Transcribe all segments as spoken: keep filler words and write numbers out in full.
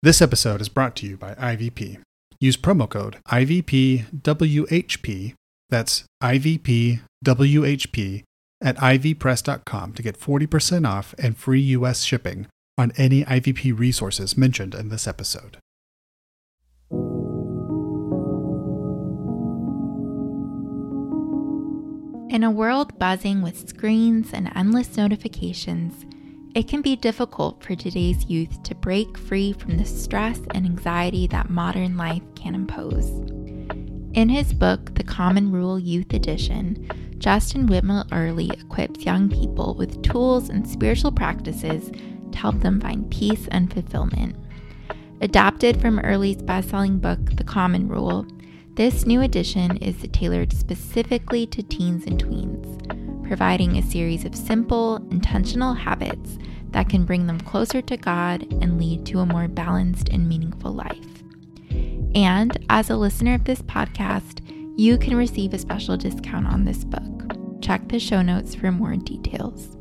This episode is brought to you by I V P. Use promo code I V P W H P, that's I V P W H P, at I V press dot com to get forty percent off and free U S shipping on any I V P resources mentioned in this episode. In a world buzzing with screens and endless notifications, it can be difficult for today's youth to break free from the stress and anxiety that modern life can impose. In his book, The Common Rule Youth Edition, Justin Whitmell Earley equips young people with tools and spiritual practices to help them find peace and fulfillment. Adapted from Earley's best-selling book, The Common Rule, this new edition is tailored specifically to teens and tweens, providing a series of simple, intentional habits that can bring them closer to God and lead to a more balanced and meaningful life. And as a listener of this podcast, you can receive a special discount on this book. Check the show notes for more details.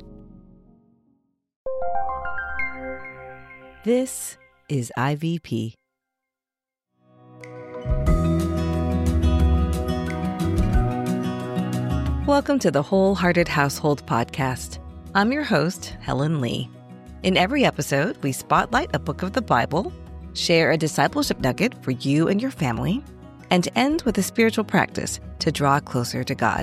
This is I V P. Welcome to the Wholehearted Household Podcast. I'm your host, Helen Lee. In every episode, we spotlight a book of the Bible, share a discipleship nugget for you and your family, and end with a spiritual practice to draw closer to God.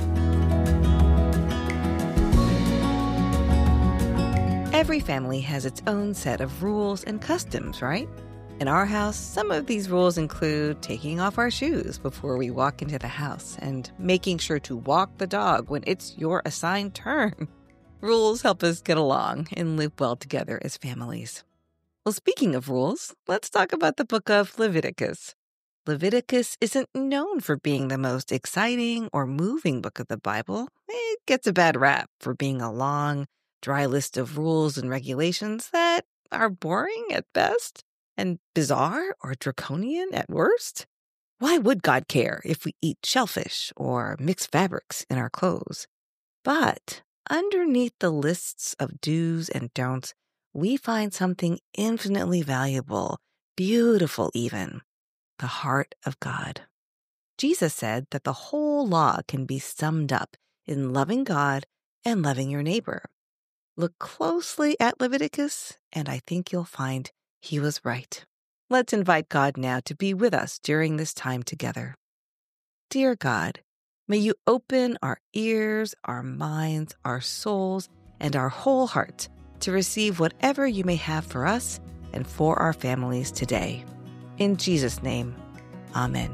Every family has its own set of rules and customs, right? In our house, some of these rules include taking off our shoes before we walk into the house and making sure to walk the dog when it's your assigned turn. Rules help us get along and live well together as families. Well, speaking of rules, let's talk about the book of Leviticus. Leviticus isn't known for being the most exciting or moving book of the Bible. It gets a bad rap for being a long, dry list of rules and regulations that are boring at best and bizarre or draconian at worst. Why would God care if we eat shellfish or mix fabrics in our clothes? But underneath the lists of do's and don'ts, we find something infinitely valuable, beautiful even, the heart of God. Jesus said that the whole law can be summed up in loving God and loving your neighbor. Look closely at Leviticus, and I think you'll find he was right. Let's invite God now to be with us during this time together. Dear God, may you open our ears, our minds, our souls, and our whole hearts to receive whatever you may have for us and for our families today. In Jesus' name, amen.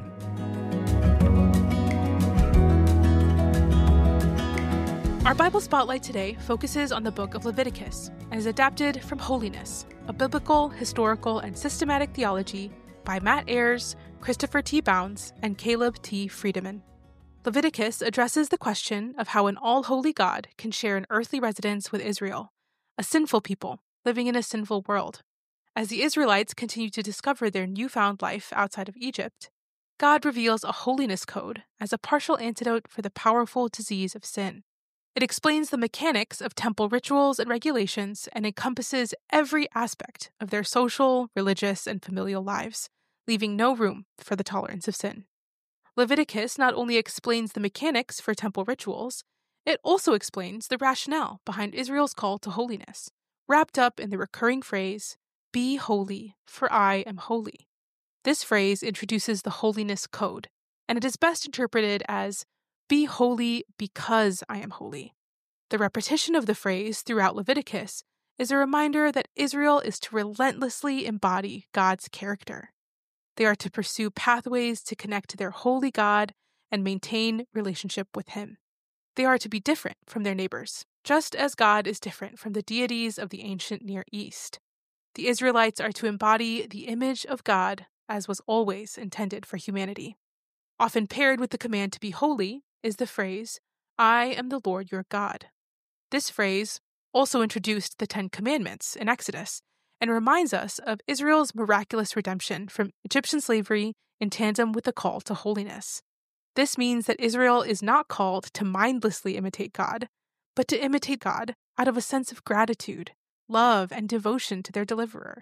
Our Bible Spotlight today focuses on the book of Leviticus and is adapted from Holiness, a biblical, historical, and systematic theology by Matt Ayers, Christopher T. Bounds, and Caleb T. Friedemann. Leviticus addresses the question of how an all-holy God can share an earthly residence with Israel, a sinful people living in a sinful world. As the Israelites continue to discover their newfound life outside of Egypt, God reveals a holiness code as a partial antidote for the powerful disease of sin. It explains the mechanics of temple rituals and regulations and encompasses every aspect of their social, religious, and familial lives, leaving no room for the tolerance of sin. Leviticus not only explains the mechanics for temple rituals, it also explains the rationale behind Israel's call to holiness, wrapped up in the recurring phrase, "Be holy, for I am holy." This phrase introduces the holiness code, and it is best interpreted as, "Be holy because I am holy." The repetition of the phrase throughout Leviticus is a reminder that Israel is to relentlessly embody God's character. They are to pursue pathways to connect to their holy God and maintain relationship with Him. They are to be different from their neighbors, just as God is different from the deities of the ancient Near East. The Israelites are to embody the image of God as was always intended for humanity. Often paired with the command to be holy is the phrase, "I am the Lord your God." This phrase also introduced the Ten Commandments in Exodus and reminds us of Israel's miraculous redemption from Egyptian slavery in tandem with the call to holiness. This means that Israel is not called to mindlessly imitate God, but to imitate God out of a sense of gratitude, love, and devotion to their deliverer.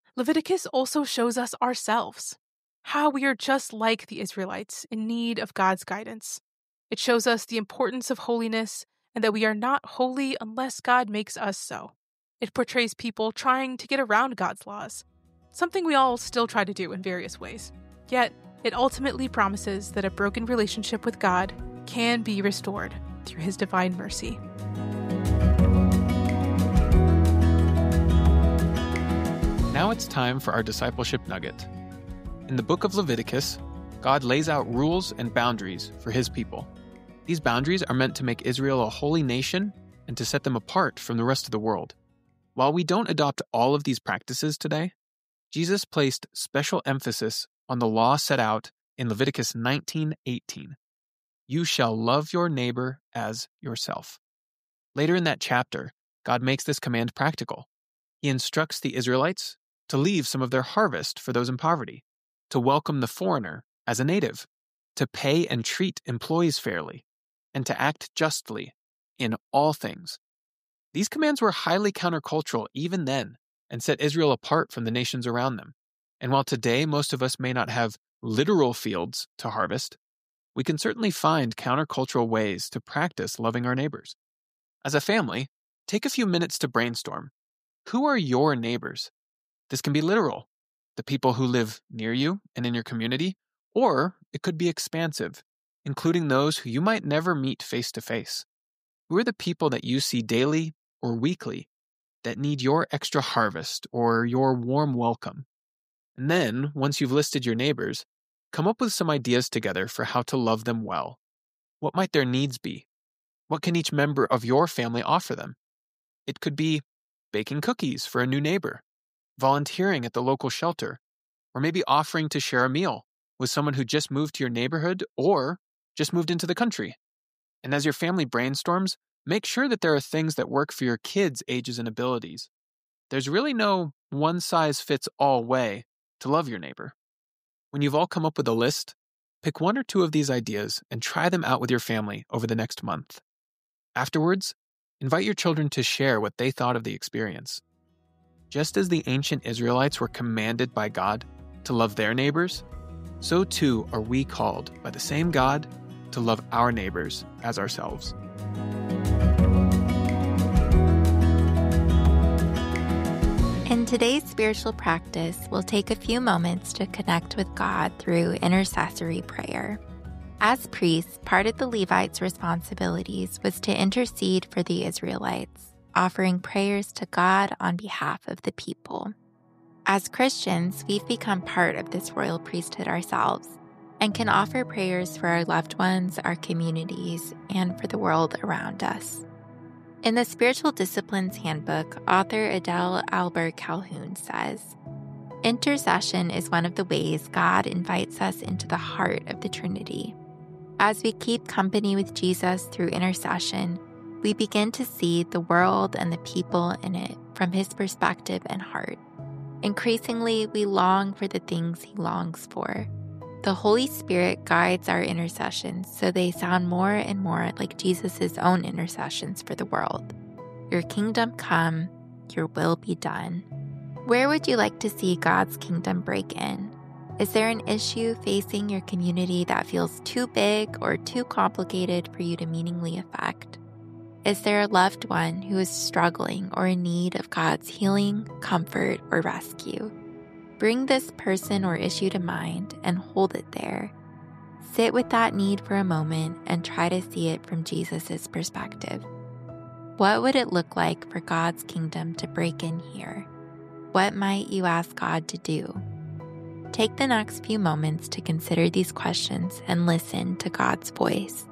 Leviticus also shows us ourselves, how we are just like the Israelites in need of God's guidance. It shows us the importance of holiness and that we are not holy unless God makes us so. It portrays people trying to get around God's laws, something we all still try to do in various ways. Yet, it ultimately promises that a broken relationship with God can be restored through His divine mercy. Now it's time for our discipleship nugget. In the book of Leviticus, God lays out rules and boundaries for His people. These boundaries are meant to make Israel a holy nation and to set them apart from the rest of the world. While we don't adopt all of these practices today, Jesus placed special emphasis on the law set out in Leviticus nineteen eighteen. You shall love your neighbor as yourself. Later in that chapter, God makes this command practical. He instructs the Israelites to leave some of their harvest for those in poverty, to welcome the foreigner as a native, to pay and treat employees fairly, and to act justly in all things. These commands were highly countercultural even then and set Israel apart from the nations around them. And while today most of us may not have literal fields to harvest, we can certainly find countercultural ways to practice loving our neighbors. As a family, take a few minutes to brainstorm. Who are your neighbors? This can be literal, the people who live near you and in your community, or it could be expansive, including those who you might never meet face to face. Who are the people that you see daily or weekly that need your extra harvest or your warm welcome? And then, once you've listed your neighbors, come up with some ideas together for how to love them well. What might their needs be? What can each member of your family offer them? It could be baking cookies for a new neighbor, volunteering at the local shelter, or maybe offering to share a meal with someone who just moved to your neighborhood or just moved into the country. And as your family brainstorms, make sure that there are things that work for your kids' ages and abilities. There's really no one-size-fits-all way to love your neighbor. When you've all come up with a list, pick one or two of these ideas and try them out with your family over the next month. Afterwards, invite your children to share what they thought of the experience. Just as the ancient Israelites were commanded by God to love their neighbors, so too are we called by the same God to love our neighbors as ourselves. In today's spiritual practice, we'll take a few moments to connect with God through intercessory prayer. As priests, part of the Levites' responsibilities was to intercede for the Israelites, offering prayers to God on behalf of the people. As Christians, we've become part of this royal priesthood ourselves and can offer prayers for our loved ones, our communities, and for the world around us. In the Spiritual Disciplines Handbook, author Adele Albert Calhoun says, intercession is one of the ways God invites us into the heart of the Trinity. As we keep company with Jesus through intercession, we begin to see the world and the people in it from His perspective and heart. Increasingly, we long for the things He longs for. The Holy Spirit guides our intercessions so they sound more and more like Jesus' own intercessions for the world. Your kingdom come, your will be done. Where would you like to see God's kingdom break in? Is there an issue facing your community that feels too big or too complicated for you to meaningfully affect? Is there a loved one who is struggling or in need of God's healing, comfort, or rescue? Bring this person or issue to mind and hold it there. Sit with that need for a moment and try to see it from Jesus' perspective. What would it look like for God's kingdom to break in here? What might you ask God to do? Take the next few moments to consider these questions and listen to God's voice.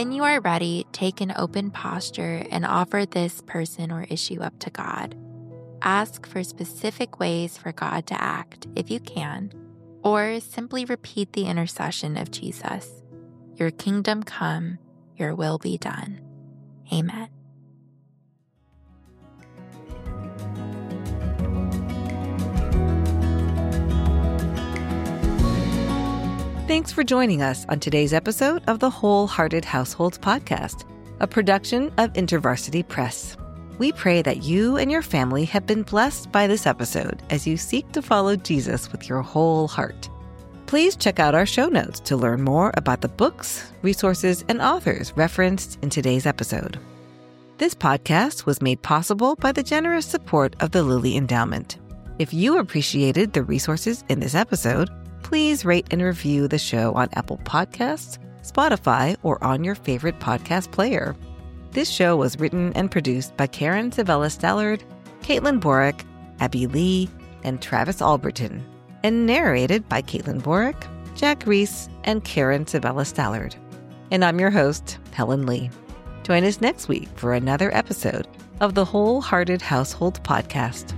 When you are ready, take an open posture and offer this person or issue up to God. Ask for specific ways for God to act, if you can, or simply repeat the intercession of Jesus. Your kingdom come, your will be done. Amen. Thanks for joining us on today's episode of the Wholehearted Households Podcast, a production of InterVarsity Press. We pray that you and your family have been blessed by this episode as you seek to follow Jesus with your whole heart. Please check out our show notes to learn more about the books, resources, and authors referenced in today's episode. This podcast was made possible by the generous support of the Lilly Endowment. If you appreciated the resources in this episode, please rate and review the show on Apple Podcasts, Spotify, or on your favorite podcast player. This show was written and produced by Karen Sabella-Stallard, Caitlin Borick, Abby Lee, and Travis Alberton, and narrated by Caitlin Borick, Jack Reese, and Karen Sabella-Stallard. And I'm your host, Helen Lee. Join us next week for another episode of the Wholehearted Household Podcast.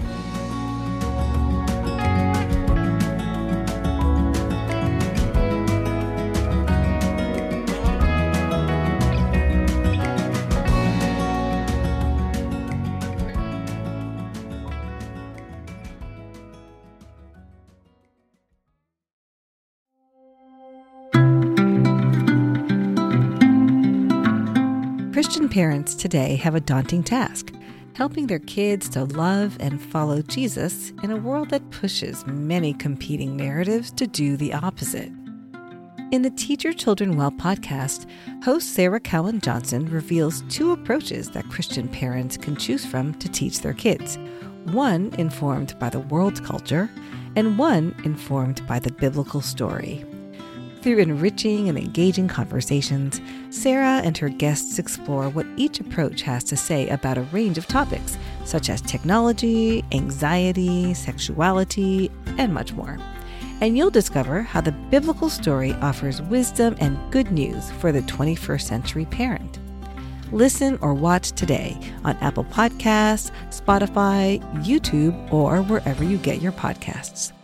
Christian parents today have a daunting task, helping their kids to love and follow Jesus in a world that pushes many competing narratives to do the opposite. In the Teach Your Children Well podcast, host Sarah Cowan Johnson reveals two approaches that Christian parents can choose from to teach their kids, one informed by the world's culture and one informed by the biblical story. Through enriching and engaging conversations, Sarah and her guests explore what each approach has to say about a range of topics, such as technology, anxiety, sexuality, and much more. And you'll discover how the biblical story offers wisdom and good news for the twenty-first century parent. Listen or watch today on Apple Podcasts, Spotify, YouTube, or wherever you get your podcasts.